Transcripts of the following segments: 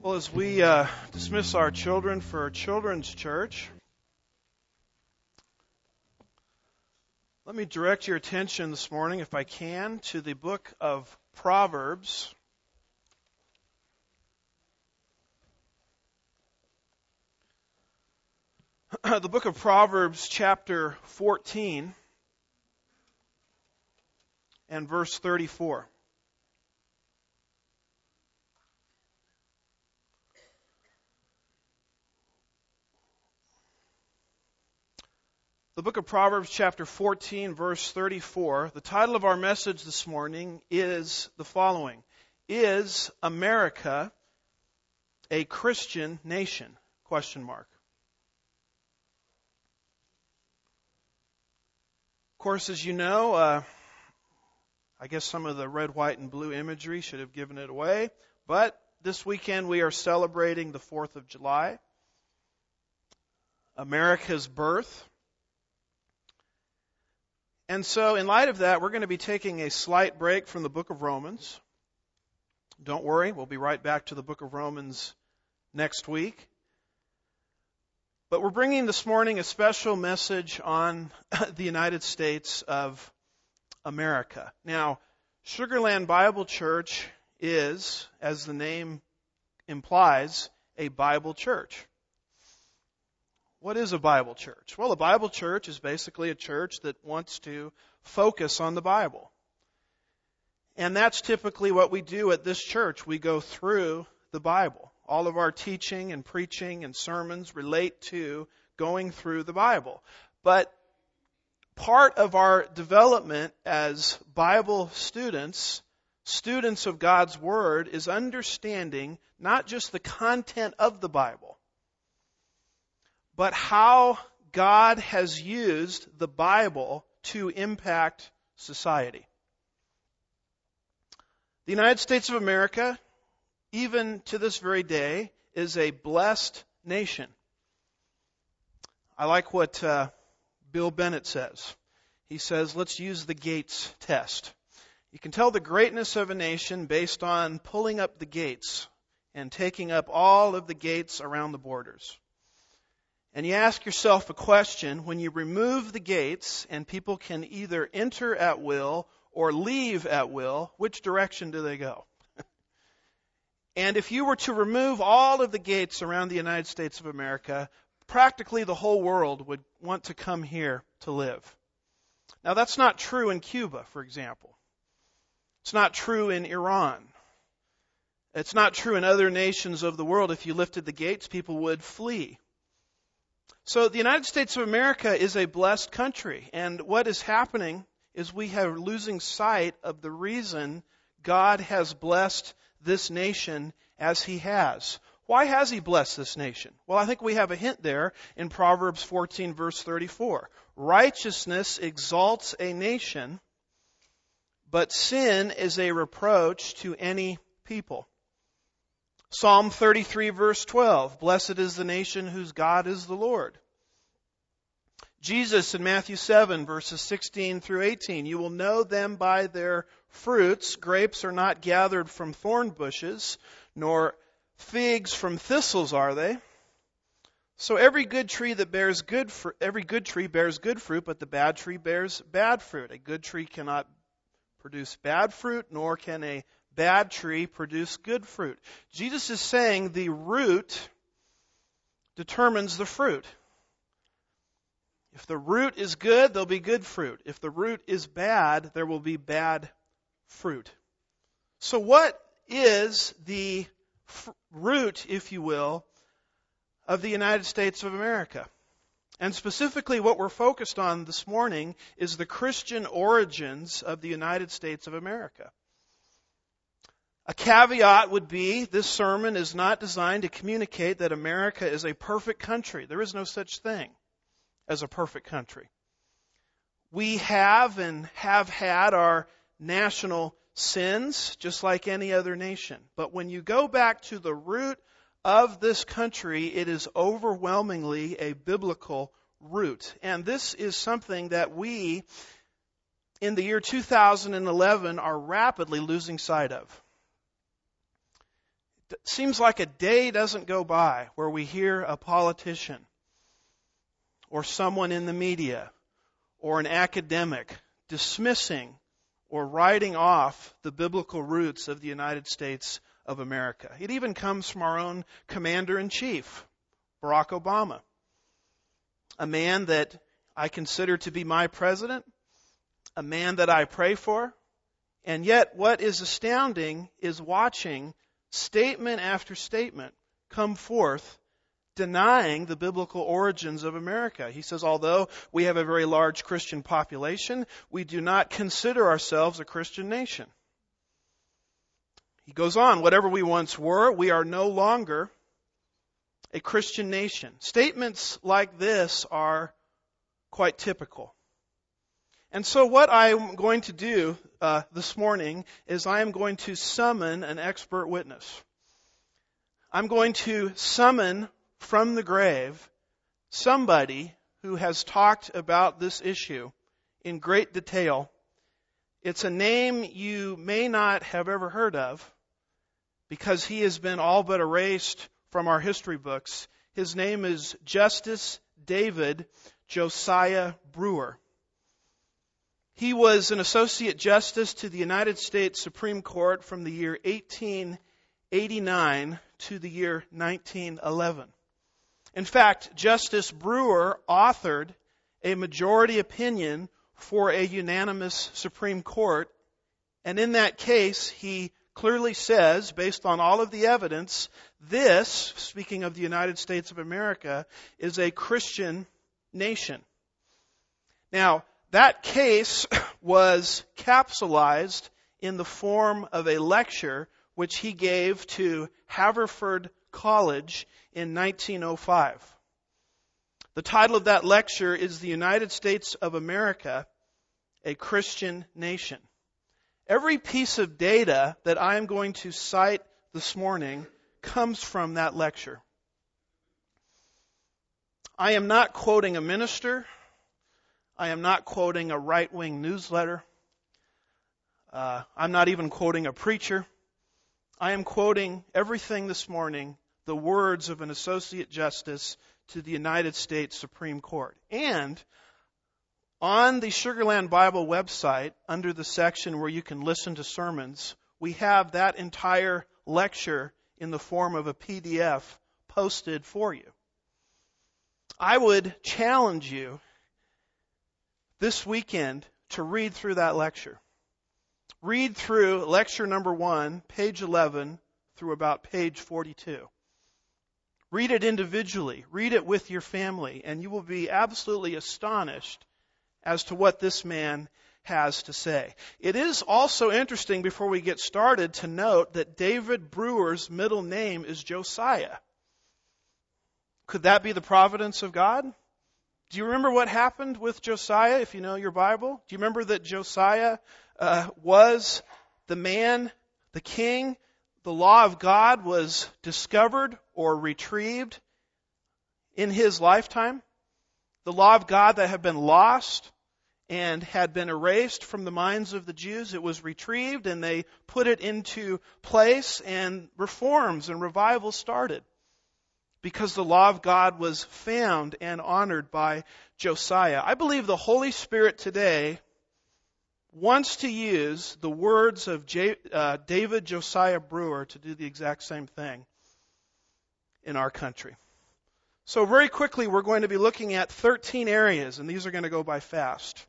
Well, as we dismiss our children for Children's Church, let me direct your attention this morning, if I can, to the book of Proverbs. The book of Proverbs, chapter 14, and verse 34. The book of Proverbs, chapter 14, verse 34. The title of our message this morning is the following: Is America a Christian nation? Question mark. Of course, as you know, I guess some of the red, white, and blue imagery should have given it away. But this weekend we are celebrating the 4th of July, America's birth. And so, in light of that, we're going to be taking a slight break from the book of Romans. Don't worry, we'll be right back to the book of Romans next week. But we're bringing this morning a special message on the United States of America. Now, Sugarland Bible Church is, as the name implies, a Bible church. What is a Bible church? Well, a Bible church is basically a church that wants to focus on the Bible. And that's typically what we do at this church. We go through the Bible. All of our teaching and preaching and sermons relate to going through the Bible. But part of our development as Bible students of God's Word, is understanding not just the content of the Bible, but how God has used the Bible to impact society. The United States of America, even to this very day, is a blessed nation. I like what Bill Bennett says. He says, let's use the Gates test. You can tell the greatness of a nation based on pulling up the gates and taking up all of the gates around the borders. And you ask yourself a question: when you remove the gates and people can either enter at will or leave at will, which direction do they go? And if you were to remove all of the gates around the United States of America, practically the whole world would want to come here to live. Now, that's not true in Cuba, for example. It's not true in Iran. It's not true in other nations of the world. If you lifted the gates, people would flee. So the United States of America is a blessed country, and what is happening is we are losing sight of the reason God has blessed this nation as He has. Why has He blessed this nation? Well, I think we have a hint there in Proverbs 14, verse 34. Righteousness exalts a nation, but sin is a reproach to any people. Psalm 33, verse 12, blessed is the nation whose God is the Lord. Jesus in Matthew 7, verses 16 through 18, you will know them by their fruits. Grapes are not gathered from thorn bushes, nor figs from thistles are they. So every good tree bears good fruit, but the bad tree bears bad fruit. A good tree cannot produce bad fruit, nor can a bad tree produce good fruit. Jesus is saying the root determines the fruit. If the root is good, there'll be good fruit. If the root is bad, there will be bad fruit. So what is the root, if you will, of the United States of America? And specifically what we're focused on this morning is the Christian origins of the United States of America. A caveat would be, this sermon is not designed to communicate that America is a perfect country. There is no such thing as a perfect country. We have and have had our national sins, just like any other nation. But when you go back to the root of this country, it is overwhelmingly a biblical root. And this is something that we, in the year 2011, are rapidly losing sight of. It seems like a day doesn't go by where we hear a politician or someone in the media or an academic dismissing or writing off the biblical roots of the United States of America. It even comes from our own Commander-in-Chief, Barack Obama, a man that I consider to be my president, a man that I pray for, and yet what is astounding is watching statement after statement come forth denying the biblical origins of America. He says, although we have a very large Christian population, we do not consider ourselves a Christian nation. He goes on, whatever we once were, we are no longer a Christian nation. Statements like this are quite typical. And so what I'm going to do this morning is I am going to summon an expert witness. I'm going to summon from the grave somebody who has talked about this issue in great detail. It's a name you may not have ever heard of because he has been all but erased from our history books. His name is Justice David Josiah Brewer. He was an Associate Justice to the United States Supreme Court from the year 1889 to the year 1911. In fact, Justice Brewer authored a majority opinion for a unanimous Supreme Court, and in that case, he clearly says, based on all of the evidence, this, speaking of the United States of America, is a Christian nation. Now, that case was capsulized in the form of a lecture which he gave to Haverford College in 1905. The title of that lecture is The United States of America, a Christian Nation. Every piece of data that I am going to cite this morning comes from that lecture. I am not quoting a minister. I am not quoting a right-wing newsletter. I'm not even quoting a preacher. I am quoting everything this morning, the words of an Associate Justice to the United States Supreme Court. And on the Sugar Land Bible website, under the section where you can listen to sermons, we have that entire lecture in the form of a PDF posted for you. I would challenge you this weekend to read through that lecture. Read through lecture number 1, page 11, through about page 42. Read it individually. Read it with your family, and you will be absolutely astonished as to what this man has to say. It is also interesting, before we get started, to note that David Brewer's middle name is Josiah. Could that be the providence of God? Do you remember what happened with Josiah, if you know your Bible? Do you remember that Josiah was the man, the king? The law of God was discovered or retrieved in his lifetime. The law of God that had been lost and had been erased from the minds of the Jews, it was retrieved and they put it into place, and reforms and revival started because the law of God was found and honored by Josiah. I believe the Holy Spirit today wants to use the words of David Josiah Brewer to do the exact same thing in our country. So very quickly, we're going to be looking at 13 areas, and these are going to go by fast.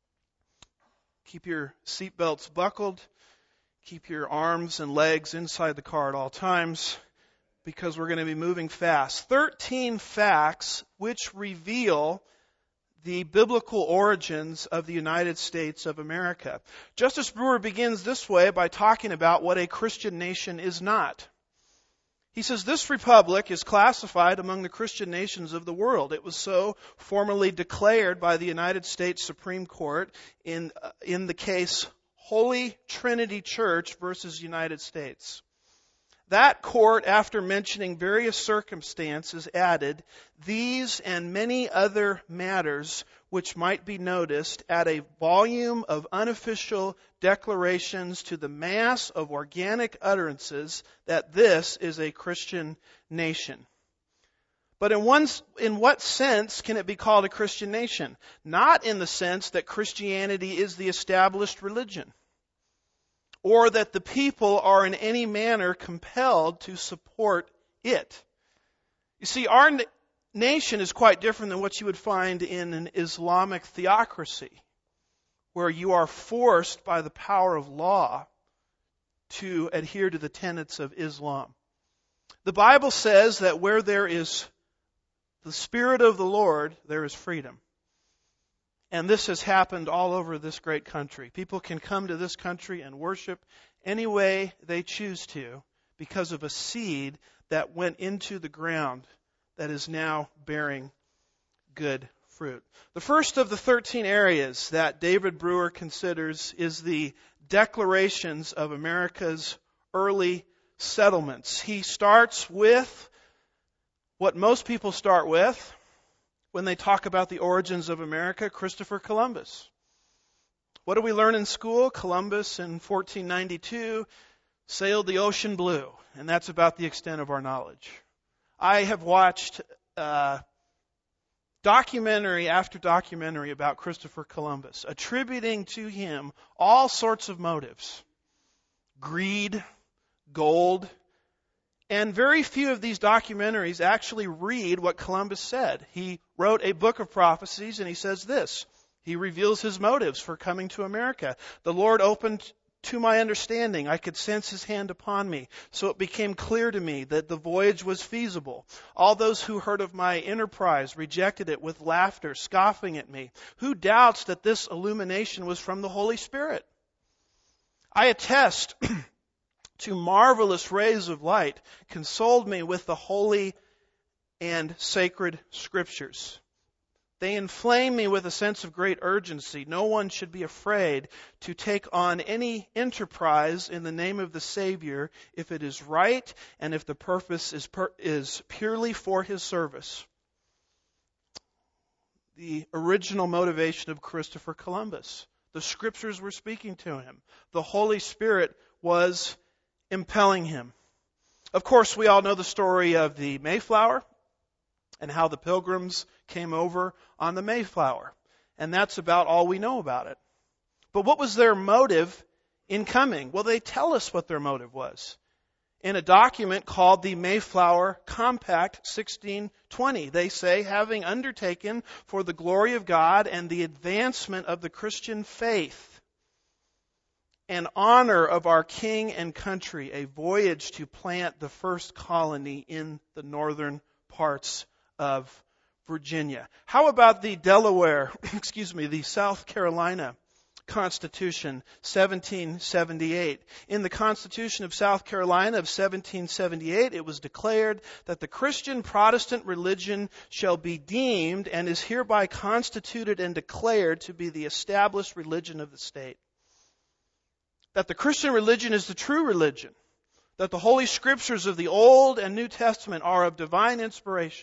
Keep your seatbelts buckled. Keep your arms and legs inside the car at all times, because we're going to be moving fast. 13 facts which reveal the biblical origins of the United States of America. Justice Brewer begins this way by talking about what a Christian nation is not. He says, this republic is classified among the Christian nations of the world. It was so formally declared by the United States Supreme Court in the case Holy Trinity Church versus United States. That court, after mentioning various circumstances, added, "These and many other matters which might be noticed add a volume of unofficial declarations to the mass of organic utterances that this is a Christian nation." But in what sense can it be called a Christian nation? Not in the sense that Christianity is the established religion, or that the people are in any manner compelled to support it. You see, our nation is quite different than what you would find in an Islamic theocracy, where you are forced by the power of law to adhere to the tenets of Islam. The Bible says that where there is the Spirit of the Lord, there is freedom. And this has happened all over this great country. People can come to this country and worship any way they choose to because of a seed that went into the ground that is now bearing good fruit. The first of the 13 areas that David Brewer considers is the declarations of America's early settlements. He starts with what most people start with when they talk about the origins of America, Christopher Columbus. What do we learn in school? Columbus in 1492 sailed the ocean blue, and that's about the extent of our knowledge. I have watched documentary after documentary about Christopher Columbus, attributing to him all sorts of motives: greed, gold. And very few of these documentaries actually read what Columbus said. He wrote a book of prophecies, and he says this. He reveals his motives for coming to America. "The Lord opened to my understanding. I could sense His hand upon me. So it became clear to me that the voyage was feasible. All those who heard of my enterprise rejected it with laughter, scoffing at me. Who doubts that this illumination was from the Holy Spirit? I attest to marvelous rays of light, consoled me with the holy and sacred Scriptures. They inflame me with a sense of great urgency. No one should be afraid to take on any enterprise in the name of the Savior if it is right and if the purpose is purely for His service." The original motivation of Christopher Columbus. The Scriptures were speaking to him. The Holy Spirit was impelling him. Of course, we all know the story of the Mayflower and how the Pilgrims came over on the Mayflower. And that's about all we know about it. But what was their motive in coming? Well, they tell us what their motive was in a document called the Mayflower Compact 1620. They say, "Having undertaken for the glory of God and the advancement of the Christian faith and honor of our king and country, a voyage to plant the first colony in the northern parts of Virginia." How about the the South Carolina Constitution, 1778? In the Constitution of South Carolina of 1778, it was declared that the Christian Protestant religion shall be deemed and is hereby constituted and declared to be the established religion of the state. That the Christian religion is the true religion. That the Holy Scriptures of the Old and New Testament are of divine inspiration.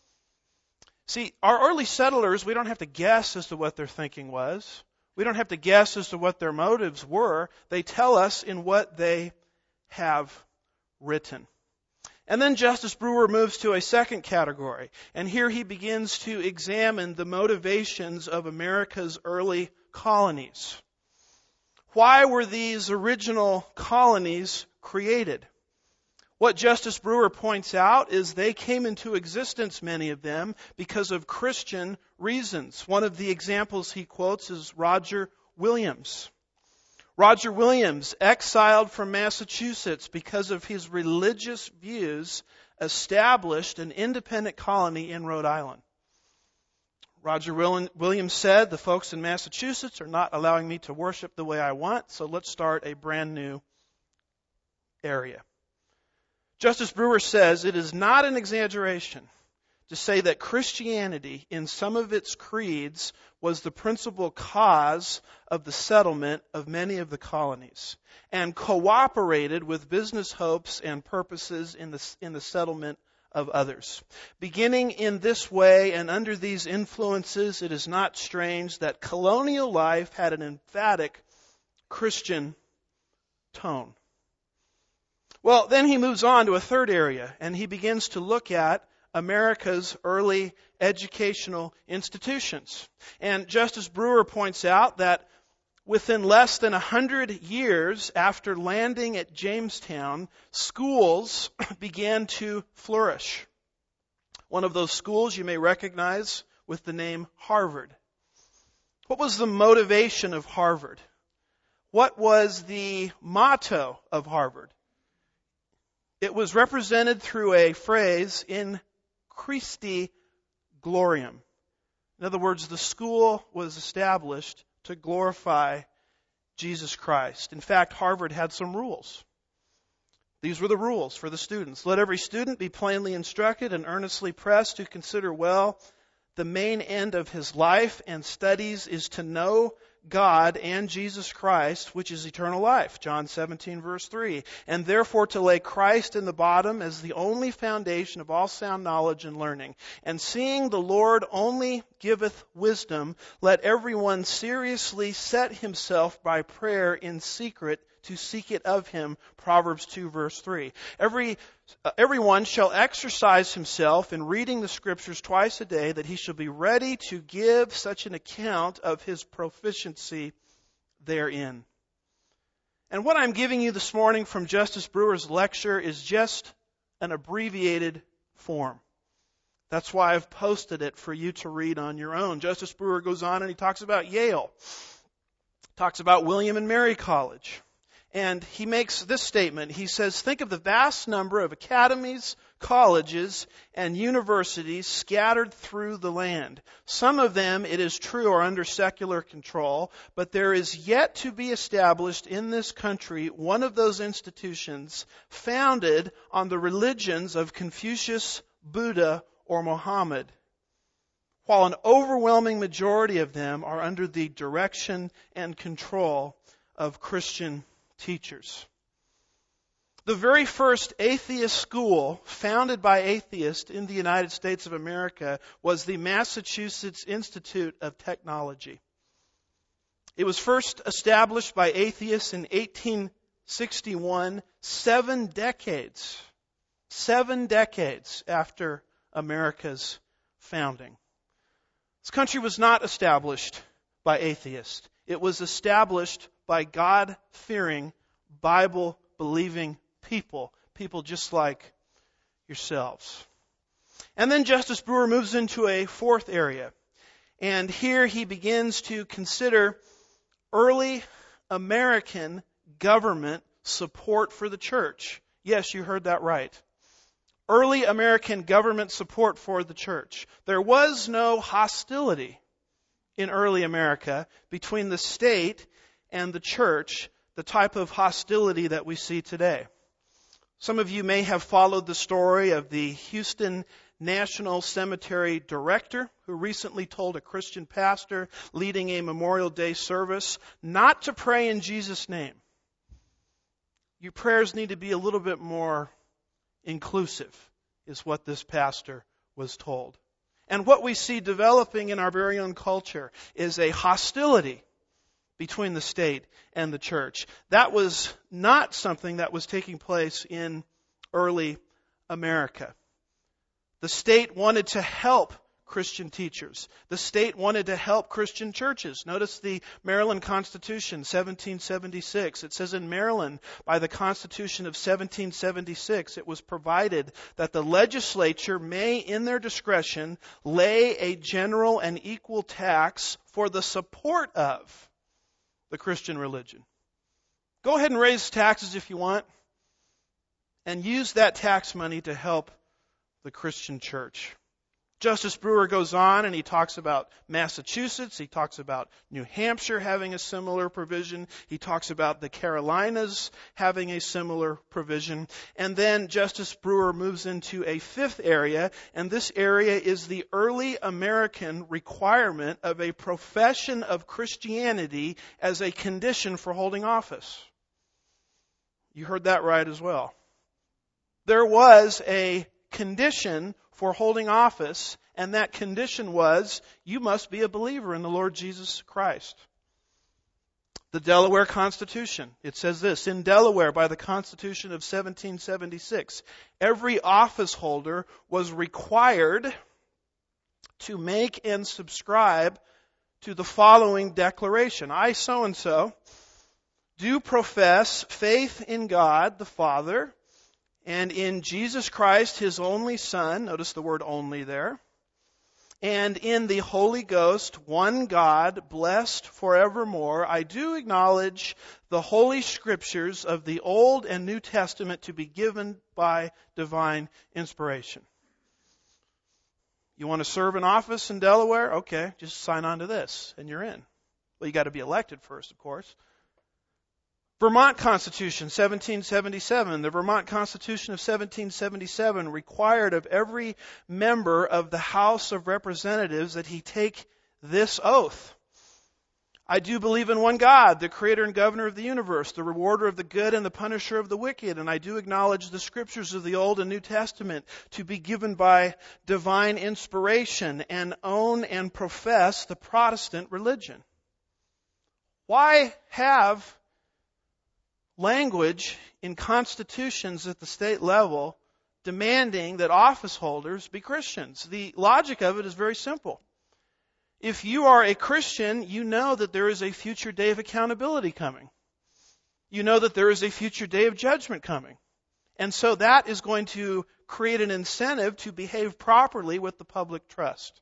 See, our early settlers, we don't have to guess as to what their thinking was. We don't have to guess as to what their motives were. They tell us in what they have written. And then Justice Brewer moves to a second category. And here he begins to examine the motivations of America's early colonies. Why were these original colonies created? What Justice Brewer points out is they came into existence, many of them, because of Christian reasons. One of the examples he quotes is Roger Williams. Roger Williams, exiled from Massachusetts because of his religious views, established an independent colony in Rhode Island. Roger Williams said, "The folks in Massachusetts are not allowing me to worship the way I want, so let's start a brand new area." Justice Brewer says, "It is not an exaggeration to say that Christianity, in some of its creeds, was the principal cause of the settlement of many of the colonies, and cooperated with business hopes and purposes in the settlement of others. Beginning in this way and under these influences, it is not strange that colonial life had an emphatic Christian tone. Well, then he moves on to a third area, and he begins to look at America's early educational institutions. And Justice Brewer points out that within less than 100 years after landing at Jamestown, schools began to flourish. One of those schools you may recognize with the name Harvard. What was the motivation of Harvard? What was the motto of Harvard? It was represented through a phrase, in Christi gloriam. In other words, the school was established to glorify Jesus Christ. In fact, Harvard had some rules. These were the rules for the students. Let every student be plainly instructed and earnestly pressed to consider well the main end of his life and studies is to know God and Jesus Christ, which is eternal life. John 17, verse 3. And therefore to lay Christ in the bottom as the only foundation of all sound knowledge and learning. And seeing the Lord only giveth wisdom, let everyone seriously set himself by prayer in secret to seek it of him. Proverbs 2, verse 3. Everyone shall exercise himself in reading the Scriptures twice a day, that he shall be ready to give such an account of his proficiency therein. And what I'm giving you this morning from Justice Brewer's lecture is just an abbreviated form. That's why I've posted it for you to read on your own. Justice Brewer goes on and he talks about Yale, talks about William and Mary College. And he makes this statement. He says, think of the vast number of academies, colleges, and universities scattered through the land. Some of them, it is true, are under secular control, but there is yet to be established in this country one of those institutions founded on the religions of Confucius, Buddha, or Muhammad, while an overwhelming majority of them are under the direction and control of Christian teachers. The very first atheist school founded by atheists in the United States of America was the Massachusetts Institute of Technology. It was first established by atheists in 1861, 7 decades after America's founding. This country was not established by atheists. It was established by God-fearing, Bible-believing people just like yourselves. And then Justice Brewer moves into a fourth area. And here he begins to consider early American government support for the church. Yes, you heard that right. Early American government support for the church. There was no hostility in early America between the state and the church, the type of hostility that we see today. Some of you may have followed the story of the Houston National Cemetery director who recently told a Christian pastor leading a Memorial Day service not to pray in Jesus' name. Your prayers need to be a little bit more inclusive, is what this pastor was told. And what we see developing in our very own culture is a hostility between the state and the church. That was not something that was taking place in early America. The state wanted to help Christian teachers. The state wanted to help Christian churches. Notice the Maryland Constitution, 1776. It says in Maryland, by the Constitution of 1776, it was provided that the legislature may, in their discretion, lay a general and equal tax for the support of the Christian religion. Go ahead and raise taxes if you want, and use that tax money to help the Christian church. Justice Brewer goes on and he talks about Massachusetts. He talks about New Hampshire having a similar provision. He talks about the Carolinas having a similar provision. And then Justice Brewer moves into a fifth area, and this area is the early American requirement of a profession of Christianity as a condition for holding office. You heard that right as well. There was a condition for holding office, and that condition was, you must be a believer in the Lord Jesus Christ. The Delaware Constitution, it says this: in Delaware, by the Constitution of 1776, every office holder was required to make and subscribe to the following declaration. I, so-and-so, do profess faith in God the Father, and in Jesus Christ, His only Son, notice the word only there, and in the Holy Ghost, one God, blessed forevermore. I do acknowledge the Holy Scriptures of the Old and New Testament to be given by divine inspiration. You want to serve in office in Delaware? Okay, just sign on to this, and you're in. Well, you got to be elected first, of course. Vermont Constitution, 1777. The Vermont Constitution of 1777 required of every member of the House of Representatives that he take this oath. I do believe in one God, the Creator and Governor of the universe, the rewarder of the good and the punisher of the wicked, and I do acknowledge the Scriptures of the Old and New Testament to be given by divine inspiration, and own and profess the Protestant religion. Why have language in constitutions at the state level demanding that office holders be Christians? The logic of it is very simple. If you are a Christian, you know that there is a future day of accountability coming. You know that there is a future day of judgment coming. And so that is going to create an incentive to behave properly with the public trust.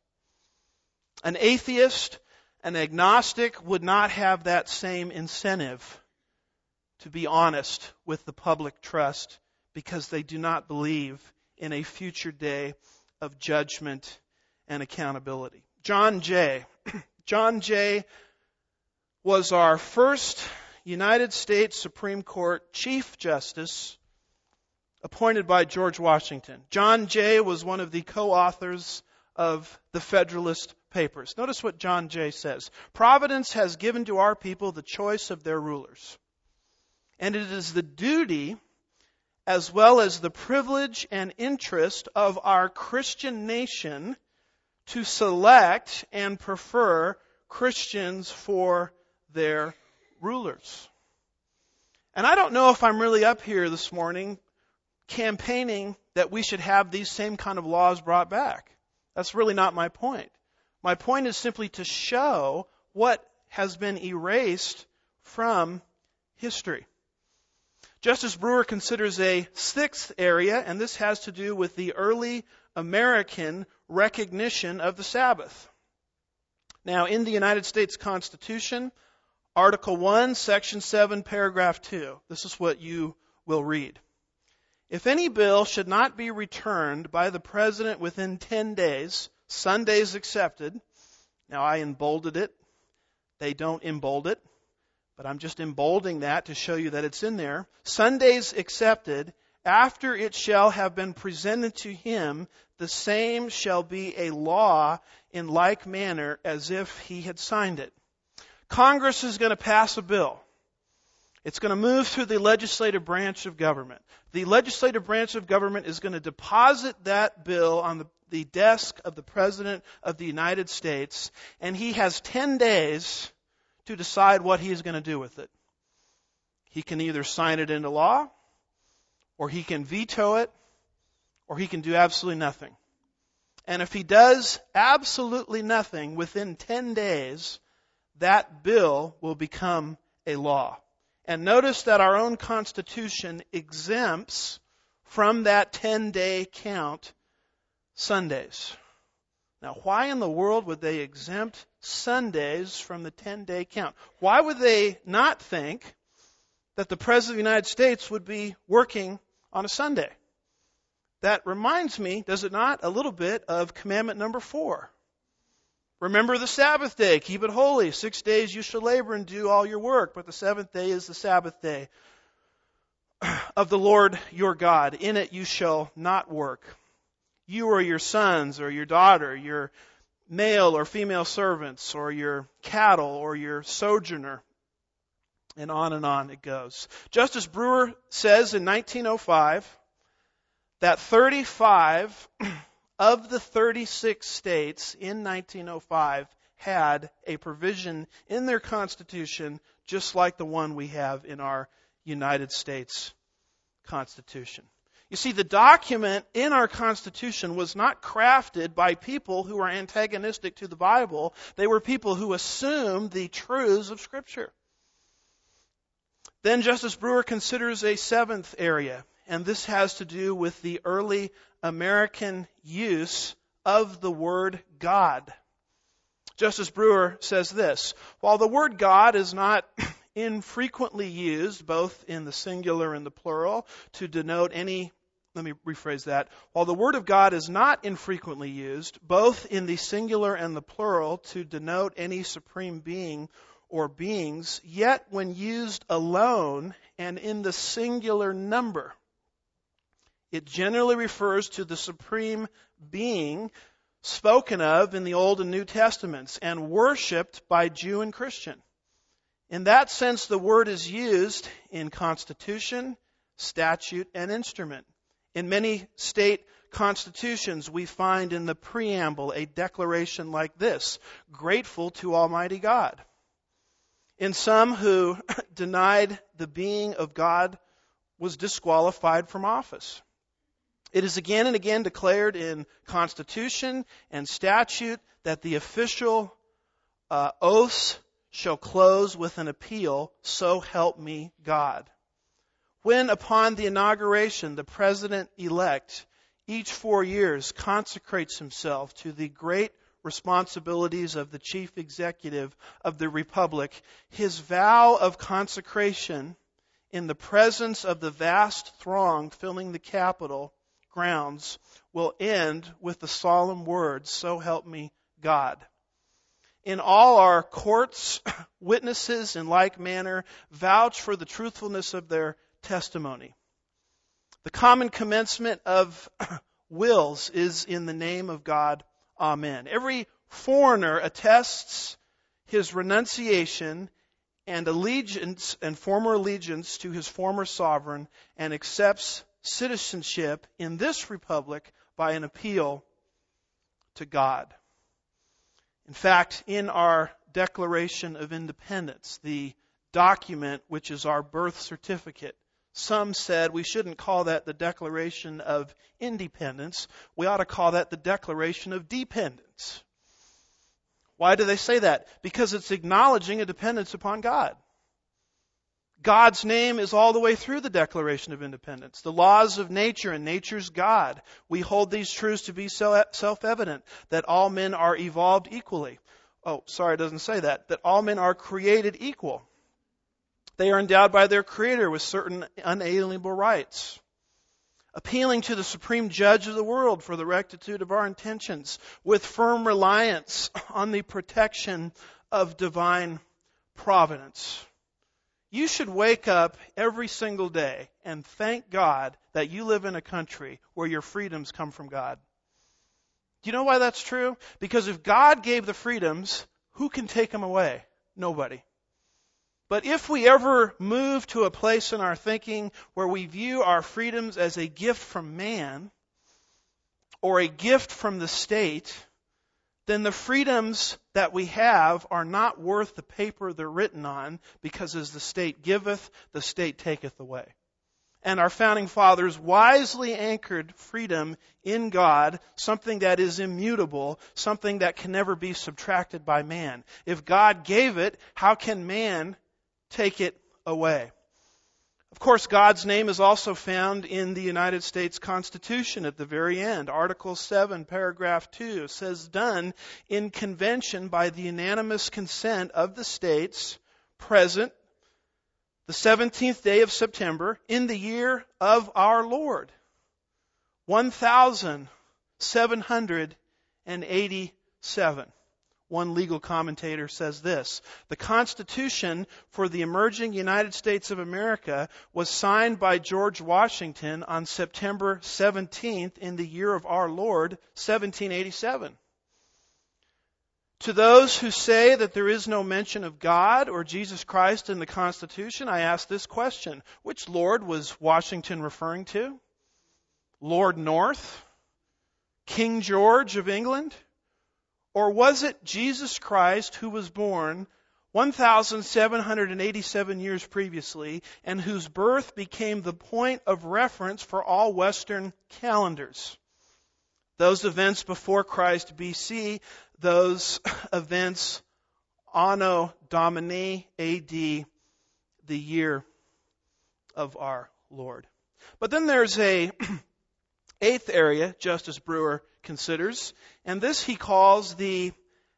An atheist, an agnostic would not have that same incentive to be honest with the public trust, because they do not believe in a future day of judgment and accountability. John Jay. John Jay was our first United States Supreme Court Chief Justice appointed by George Washington. John Jay was one of the co-authors of the Federalist Papers. Notice what John Jay says. Providence has given to our people the choice of their rulers. And it is the duty, as well as the privilege and interest of our Christian nation, to select and prefer Christians for their rulers. And I don't know if I'm really up here this morning campaigning that we should have these same kind of laws brought back. That's really not my point. My point is simply to show what has been erased from history. Justice Brewer considers a sixth area, and this has to do with the early American recognition of the Sabbath. Now, in the United States Constitution, Article 1, Section 7, Paragraph 2, this is what you will read. If any bill should not be returned by the President within 10 days, Sundays excepted, now I embolded it, they don't embold it, but I'm just embolding that to show you that it's in there. Sundays accepted, after it shall have been presented to him, the same shall be a law in like manner as if he had signed it. Congress is going to pass a bill. It's going to move through the legislative branch of government. The legislative branch of government is going to deposit that bill on the desk of the President of the United States, and he has 10 days to decide what he is going to do with it. He can either sign it into law, or he can veto it, or he can do absolutely nothing. And if he does absolutely nothing within 10 days, that bill will become a law. And notice that our own Constitution exempts from that 10-day count Sundays. Now, why in the world would they exempt Sundays from the 10-day count? Why would they not think that the President of the United States would be working on a Sunday? That reminds me, does it not, a little bit of commandment number 4. Remember the Sabbath day, keep it holy. 6 days you shall labor and do all your work, but the 7th day is the Sabbath day of the Lord your God. In it you shall not work. You or your sons or your daughter, your male or female servants, or your cattle or your sojourner, and on it goes. Justice Brewer says in 1905 that 35 of the 36 states in 1905 had a provision in their Constitution just like the one we have in our United States Constitution. You see, the document in our Constitution was not crafted by people who were antagonistic to the Bible. They were people who assumed the truths of Scripture. Then Justice Brewer considers a 7th area, and this has to do with the early American use of the word God. Justice Brewer says this: while the word God is not infrequently used, both in the singular and the plural, to denote any, let me rephrase that. While the word of God is not infrequently used, both in the singular and the plural, to denote any supreme being or beings, yet when used alone and in the singular number, it generally refers to the supreme being spoken of in the Old and New Testaments and worshipped by Jew and Christian. In that sense, the word is used in constitution, statute, and instrument. In many state constitutions, we find in the preamble a declaration like this: grateful to Almighty God. In some who denied the being of God was disqualified from office. It is again and again declared in Constitution and statute that the official oaths shall close with an appeal, so help me God. When upon the inauguration the president-elect each 4 years consecrates himself to the great responsibilities of the chief executive of the republic, his vow of consecration in the presence of the vast throng filling the Capitol grounds will end with the solemn words, so help me God. In all our courts, witnesses in like manner vouch for the truthfulness of their testimony. The common commencement of wills is in the name of God, Amen. Every foreigner attests his renunciation and allegiance and former allegiance to his former sovereign and accepts citizenship in this republic by an appeal to God. In fact, in our Declaration of Independence, the document which is our birth certificate, some said we shouldn't call that the Declaration of Independence. We ought to call that the Declaration of Dependence. Why do they say that? Because it's acknowledging a dependence upon God. God's name is all the way through the Declaration of Independence. The laws of nature and nature's God. We hold these truths to be self-evident, that all men are evolved equally. Oh, sorry, it doesn't say that. That all men are created equal. They are endowed by their Creator with certain unalienable rights. Appealing to the supreme judge of the world for the rectitude of our intentions, with firm reliance on the protection of divine providence. You should wake up every single day and thank God that you live in a country where your freedoms come from God. Do you know why that's true? Because if God gave the freedoms, who can take them away? Nobody. But if we ever move to a place in our thinking where we view our freedoms as a gift from man or a gift from the state, then the freedoms that we have are not worth the paper they're written on, because as the state giveth, the state taketh away. And our founding fathers wisely anchored freedom in God, something that is immutable, something that can never be subtracted by man. If God gave it, how can man take it away? Of course, God's name is also found in the United States Constitution at the very end. Article 7, paragraph 2 says, done in convention by the unanimous consent of the states present the 17th day of September in the year of our Lord. 1,787. One legal commentator says this: the Constitution for the emerging United States of America was signed by George Washington on September 17th in the year of our Lord, 1787. To those who say that there is no mention of God or Jesus Christ in the Constitution, I ask this question: which Lord was Washington referring to? Lord North? King George of England? Or was it Jesus Christ who was born 1,787 years previously and whose birth became the point of reference for all Western calendars? Those events before Christ BC, those events Anno Domini AD, the year of our Lord. But then there's a eighth area Justice Brewer considers, and this he calls the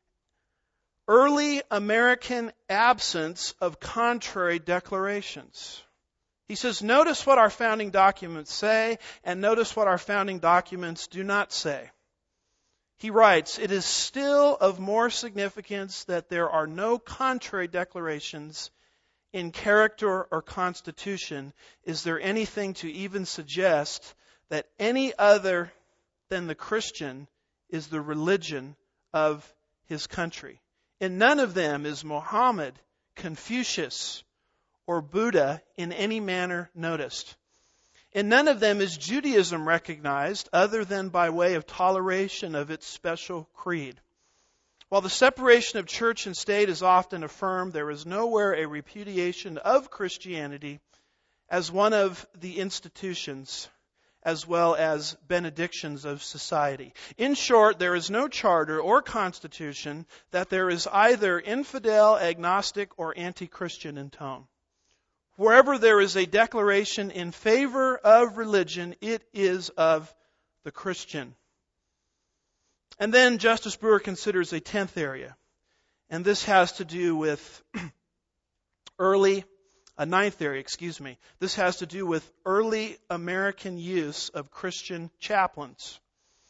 early American absence of contrary declarations. He says, notice what our founding documents say, and notice what our founding documents do not say. He writes, it is still of more significance that there are no contrary declarations in character or constitution. Is there anything to even suggest that any other than the Christian is the religion of his country? In none of them is Muhammad, Confucius, or Buddha in any manner noticed. In none of them is Judaism recognized other than by way of toleration of its special creed. While the separation of church and state is often affirmed, there is nowhere a repudiation of Christianity as one of the institutions as well as benedictions of society. In short, there is no charter or constitution that there is either infidel, agnostic, or anti-Christian in tone. Wherever there is a declaration in favor of religion, it is of the Christian. And then Justice Brewer considers a 10th area, and this has to do with ninth area. This has to do with early American use of Christian chaplains.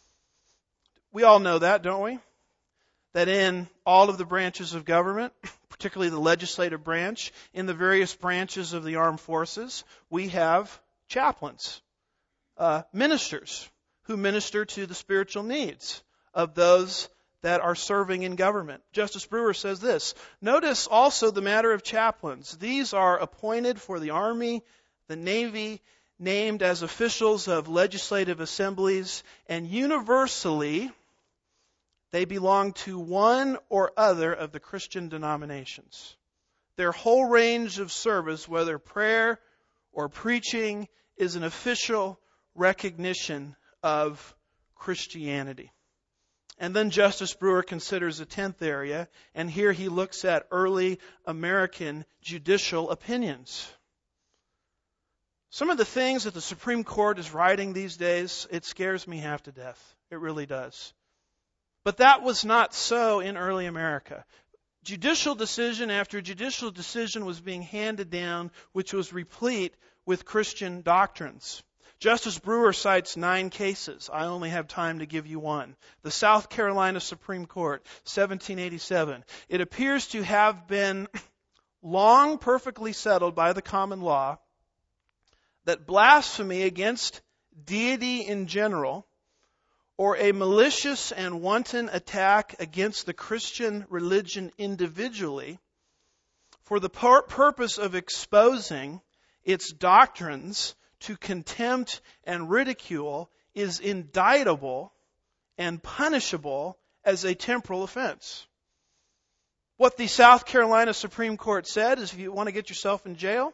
We all know that, don't we? That in all of the branches of government, particularly the legislative branch, in the various branches of the armed forces, we have chaplains, ministers who minister to the spiritual needs of those that are serving in government. Justice Brewer says this: notice also the matter of chaplains. These are appointed for the Army, the Navy, named as officials of legislative assemblies, and universally they belong to one or other of the Christian denominations. Their whole range of service, whether prayer or preaching, is an official recognition of Christianity. And then Justice Brewer considers a 10th area, and here he looks at early American judicial opinions. Some of the things that the Supreme Court is writing these days, it scares me half to death. It really does. But that was not so in early America. Judicial decision after judicial decision was being handed down, which was replete with Christian doctrines. Justice Brewer cites 9 cases. I only have time to give you one. The South Carolina Supreme Court, 1787. It appears to have been long perfectly settled by the common law that blasphemy against deity in general, or a malicious and wanton attack against the Christian religion individually, for the purpose of exposing its doctrines to contempt and ridicule, is indictable and punishable as a temporal offense. What the South Carolina Supreme Court said is, if you want to get yourself in jail,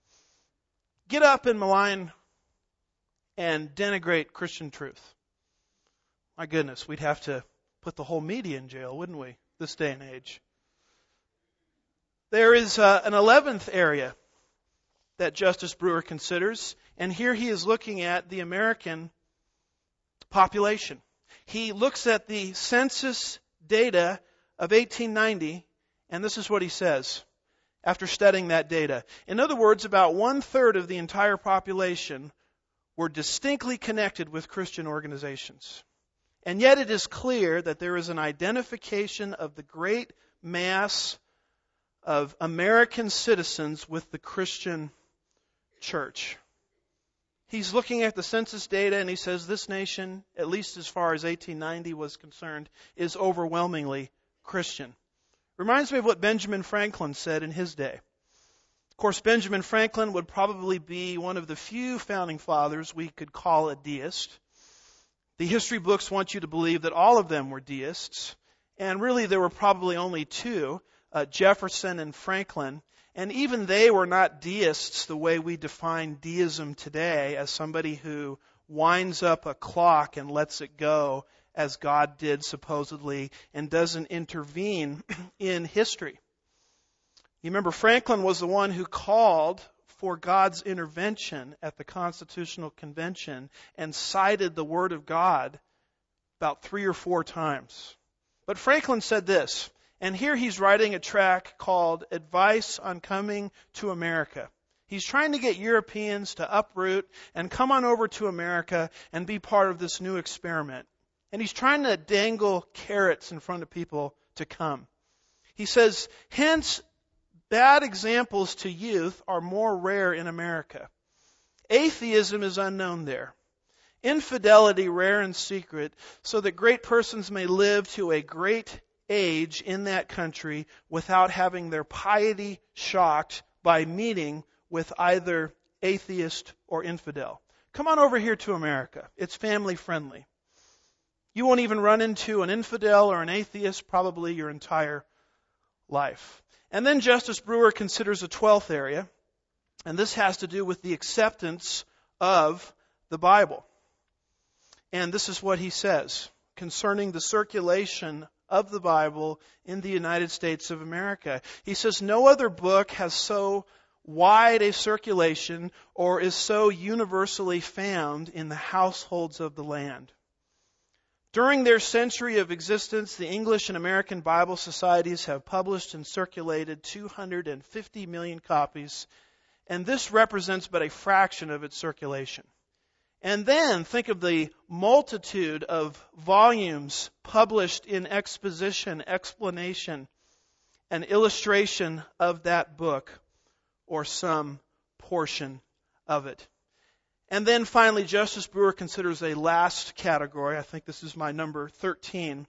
get up and malign and denigrate Christian truth. My goodness, we'd have to put the whole media in jail, wouldn't we, this day and age? There is an 11th area that Justice Brewer considers, and here he is looking at the American population. He looks at the census data of 1890, and this is what he says after studying that data. In other words, about 1/3 of the entire population were distinctly connected with Christian organizations. And yet it is clear that there is an identification of the great mass of American citizens with the Christian church. He's looking at the census data and he says this nation, at least as far as 1890 was concerned, is overwhelmingly Christian. Reminds me of what Benjamin Franklin said in his day. Of course, Benjamin Franklin would probably be one of the few founding fathers we could call a deist. The history books want you to believe that all of them were deists. And really there were probably only two, Jefferson and Franklin. And even they were not deists the way we define deism today, as somebody who winds up a clock and lets it go as God did supposedly and doesn't intervene in history. You remember Franklin was the one who called for God's intervention at the Constitutional Convention and cited the Word of God about 3 or 4 times. But Franklin said this, and here he's writing a tract called Advice on Coming to America. He's trying to get Europeans to uproot and come on over to America and be part of this new experiment. And he's trying to dangle carrots in front of people to come. He says, hence, bad examples to youth are more rare in America. Atheism is unknown there. Infidelity rare and secret, so that great persons may live to a great age in that country without having their piety shocked by meeting with either atheist or infidel. Come on over here to America. It's family friendly. You won't even run into an infidel or an atheist probably your entire life. And then Justice Brewer considers a 12th area, and this has to do with the acceptance of the Bible. And this is what he says concerning the circulation of the Bible in the United States of America. He says, no other book has so wide a circulation or is so universally found in the households of the land. During their century of existence, the English and American Bible Societies have published and circulated 250 million copies, and this represents but a fraction of its circulation. And then think of the multitude of volumes published in exposition, explanation, and illustration of that book, or some portion of it. And then finally, Justice Brewer considers a last category. I think this is my number 13.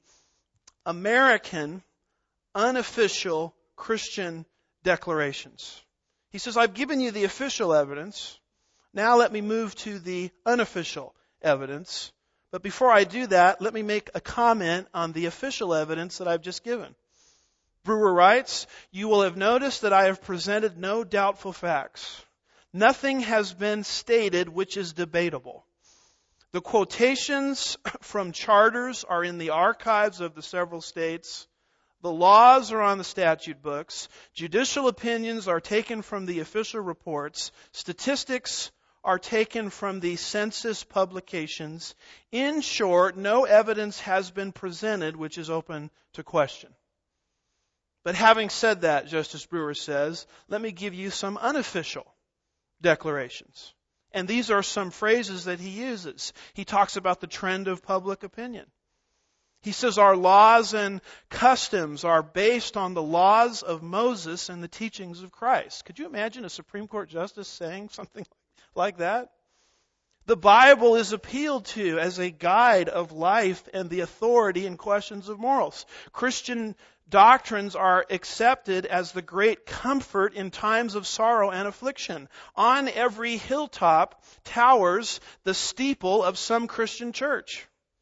American unofficial Christian declarations. He says, I've given you the official evidence. Now let me move to the unofficial evidence. But before I do that, let me make a comment on the official evidence that I've just given. Brewer writes, you will have noticed that I have presented no doubtful facts. Nothing has been stated which is debatable. The quotations from charters are in the archives of the several states. The laws are on the statute books. Judicial opinions are taken from the official reports. Statistics are taken from the census publications. In short, no evidence has been presented which is open to question. But having said that, Justice Brewer says, let me give you some unofficial declarations. And these are some phrases that he uses. He talks about the trend of public opinion. He says our laws and customs are based on the laws of Moses and the teachings of Christ. Could you imagine a Supreme Court justice saying something like that? The Bible is appealed to as a guide of life and the authority in questions of morals. Christian doctrines are accepted as the great comfort in times of sorrow and affliction. On every hilltop towers the steeple of some Christian church.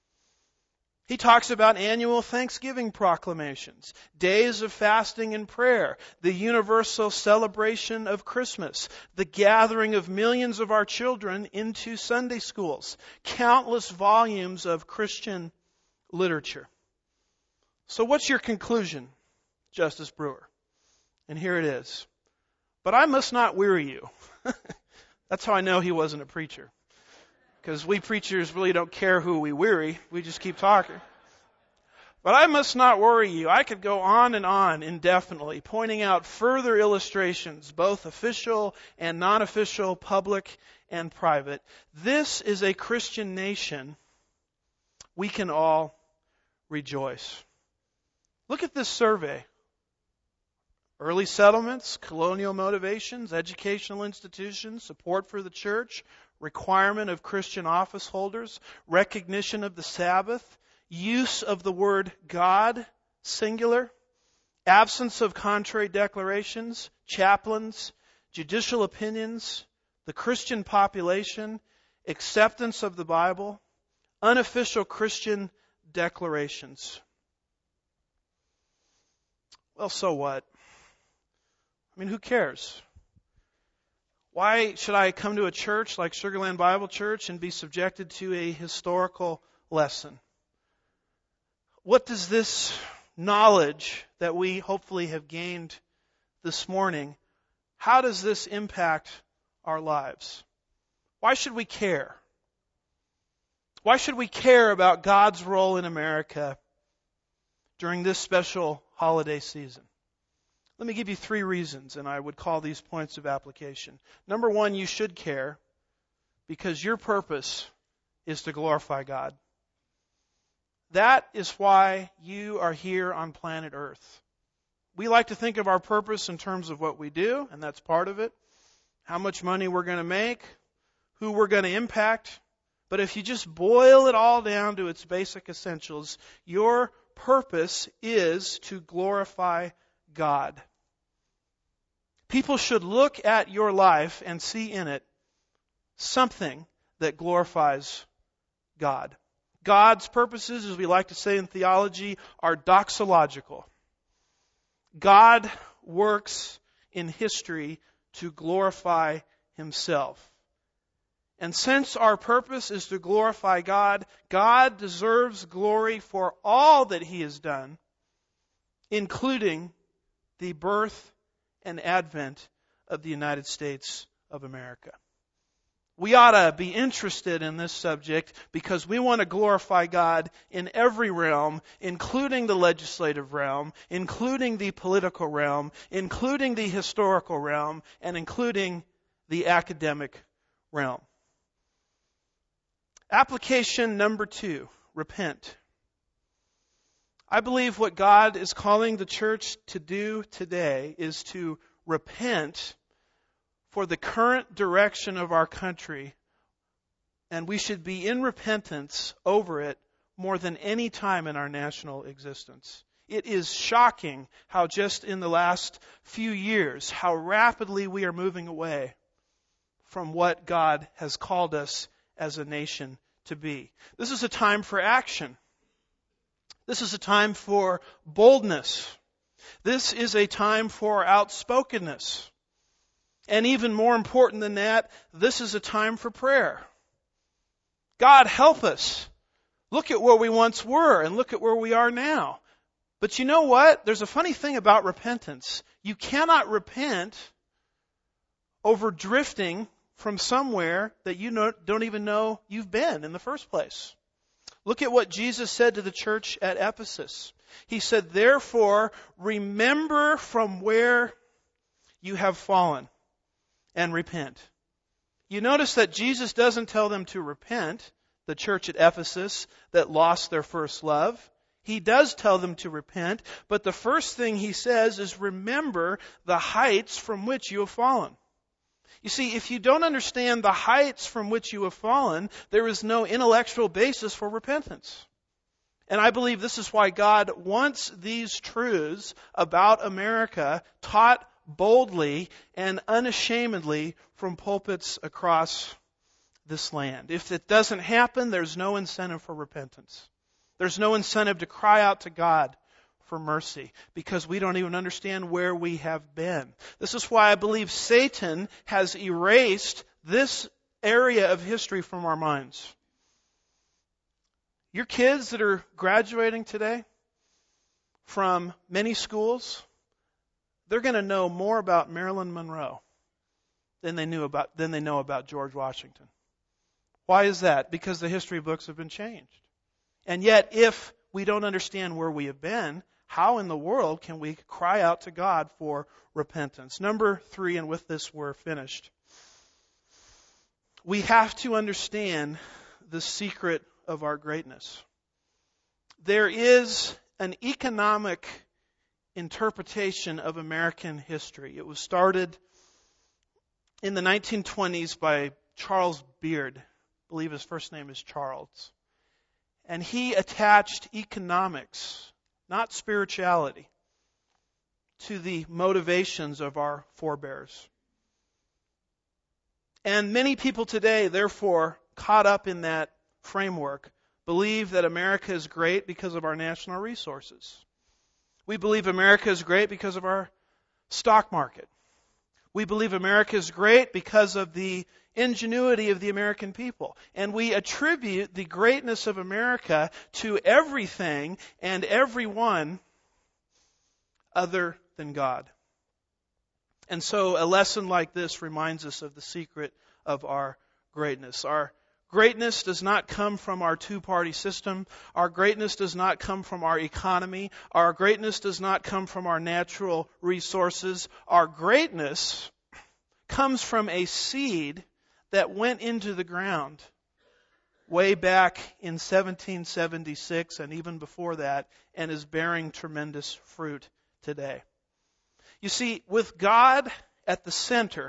He talks about annual Thanksgiving proclamations, days of fasting and prayer, the universal celebration of Christmas, the gathering of millions of our children into Sunday schools, countless volumes of Christian literature. So what's your conclusion, Justice Brewer? And here it is. But I must not weary you. That's how I know he wasn't a preacher. Because we preachers really don't care who we weary. We just keep talking. But I must not worry you. I could go on and on indefinitely, pointing out further illustrations, both official and non-official, public and private. This is a Christian nation. We can all rejoice. Look at this survey. Early settlements, colonial motivations, educational institutions, support for the church, requirement of Christian office holders, recognition of the Sabbath, use of the word God, singular, absence of contrary declarations, chaplains, judicial opinions, the Christian population, acceptance of the Bible, unofficial Christian declarations. Well, so what? I mean, who cares? Why should I come to a church like Sugar Land Bible Church and be subjected to a historical lesson? What does this knowledge that we hopefully have gained this morning, how does this impact our lives? Why should we care? Why should we care about God's role in America during this special holiday season? Let me give you 3 reasons, and I would call these points of application. Number 1, you should care because your purpose is to glorify God. That is why you are here on planet Earth. We like to think of our purpose in terms of what we do, and that's part of it. How much money we're going to make, who we're going to impact. But if you just boil it all down to its basic essentials, your purpose is to glorify God. People should look at your life and see in it something that glorifies God. God's purposes, as we like to say in theology, are doxological. God works in history to glorify Himself. And since our purpose is to glorify God, God deserves glory for all that He has done, including the birth and advent of the United States of America. We ought to be interested in this subject because we want to glorify God in every realm, including the legislative realm, including the political realm, including the historical realm, and including the academic realm. Application number 2, repent. I believe what God is calling the church to do today is to repent for the current direction of our country, and we should be in repentance over it more than any time in our national existence. It is shocking how just in the last few years, how rapidly we are moving away from what God has called us as a nation to be. This is a time for action. This is a time for boldness. This is a time for outspokenness. And even more important than that, this is a time for prayer. God, help us. Look at where we once were and look at where we are now. But you know what? There's a funny thing about repentance. You cannot repent over drifting from somewhere that you don't even know you've been in the first place. Look at what Jesus said to the church at Ephesus. He said, therefore, remember from where you have fallen and repent. You notice that Jesus doesn't tell them to repent, the church at Ephesus that lost their first love. He does tell them to repent, but the first thing He says is remember the heights from which you have fallen. You see, if you don't understand the heights from which you have fallen, there is no intellectual basis for repentance. And I believe this is why God wants these truths about America taught boldly and unashamedly from pulpits across this land. If it doesn't happen, there's no incentive for repentance. There's no incentive to cry out to God for mercy because we don't even understand where we have been. This is why I believe Satan has erased this area of history from our minds. Your kids that are graduating today from many schools, they're going to know more about Marilyn Monroe than they know about George Washington. Why is that? Because the history books have been changed. And yet, if we don't understand where we have been, how in the world can we cry out to God for repentance? Number 3, and with this we're finished. We have to understand the secret of our greatness. There is an economic interpretation of American history. It was started in the 1920s by Charles Beard. I believe his first name is Charles. And he attached economics, not spirituality, to the motivations of our forebears. And many people today, therefore, caught up in that framework, believe that America is great because of our national resources. We believe America is great because of our stock market. We believe America is great because of the ingenuity of the American people. And we attribute the greatness of America to everything and everyone other than God. And so a lesson like this reminds us of the secret of our greatness. Our greatness does not come from our two-party system. Our greatness does not come from our economy. Our greatness does not come from our natural resources. Our greatness comes from a seed that went into the ground way back in 1776 and even before that, and is bearing tremendous fruit today. You see, with God at the center,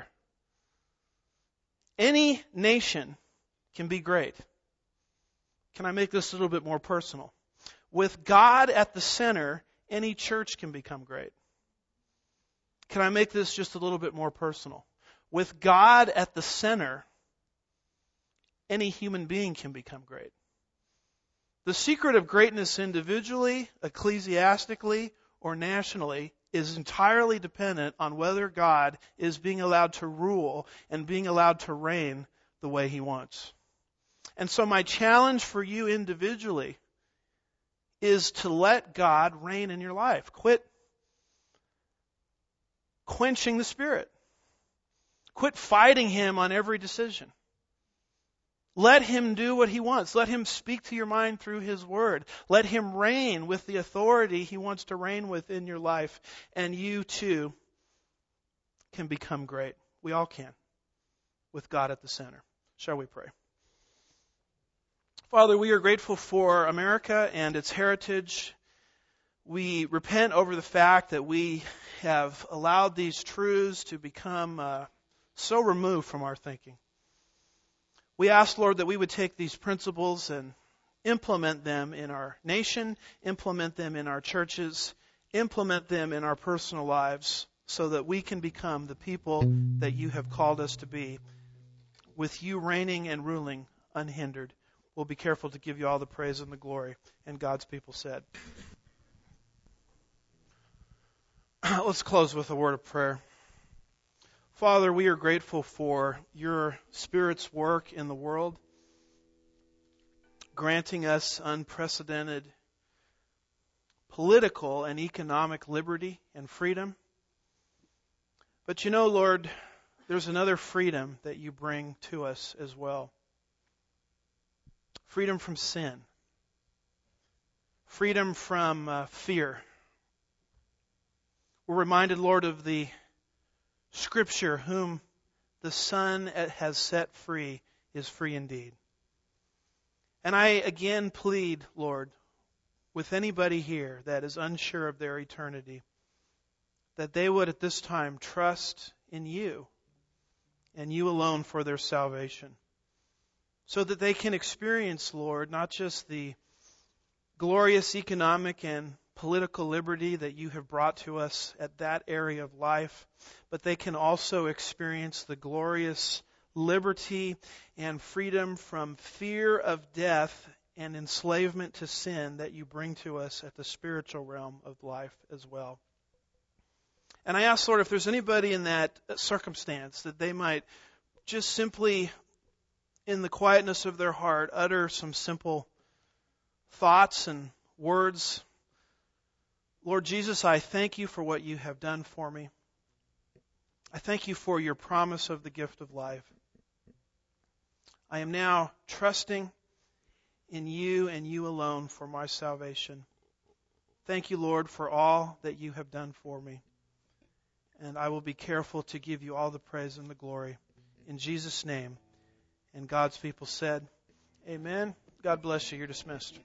any nation can be great. Can I make this a little bit more personal? With God at the center, any church can become great. Can I make this just a little bit more personal? With God at the center, any human being can become great. The secret of greatness individually, ecclesiastically, or nationally is entirely dependent on whether God is being allowed to rule and being allowed to reign the way He wants. And so my challenge for you individually is to let God reign in your life. Quit quenching the Spirit. Quit fighting Him on every decision. Let Him do what He wants. Let Him speak to your mind through His Word. Let Him reign with the authority He wants to reign with in your life. And you too can become great. We all can, with God at the center. Shall we pray? Father, we are grateful for America and its heritage. We repent over the fact that we have allowed these truths to become so removed from our thinking. We ask, Lord, that we would take these principles and implement them in our nation, implement them in our churches, implement them in our personal lives so that we can become the people that you have called us to be, with you reigning and ruling unhindered. We'll be careful to give you all the praise and the glory. And God's people said. Let's close with a word of prayer. Father, we are grateful for your Spirit's work in the world, granting us unprecedented political and economic liberty and freedom. But you know, Lord, there's another freedom that you bring to us as well. Freedom from sin. Freedom from fear. We're reminded, Lord, of the Scripture, whom the Son has set free is free indeed. And I again plead, Lord, with anybody here that is unsure of their eternity, that they would at this time trust in you and you alone for their salvation, so that they can experience, Lord, not just the glorious economic and political liberty that you have brought to us at that area of life, but they can also experience the glorious liberty and freedom from fear of death and enslavement to sin that you bring to us at the spiritual realm of life as well. And I ask, Lord, if there's anybody in that circumstance, that they might just simply, in the quietness of their heart, utter some simple thoughts and words. Lord Jesus, I thank you for what you have done for me. I thank you for your promise of the gift of life. I am now trusting in you and you alone for my salvation. Thank you, Lord, for all that you have done for me. And I will be careful to give you all the praise and the glory. In Jesus' name. And God's people said, Amen. God bless you. You're dismissed.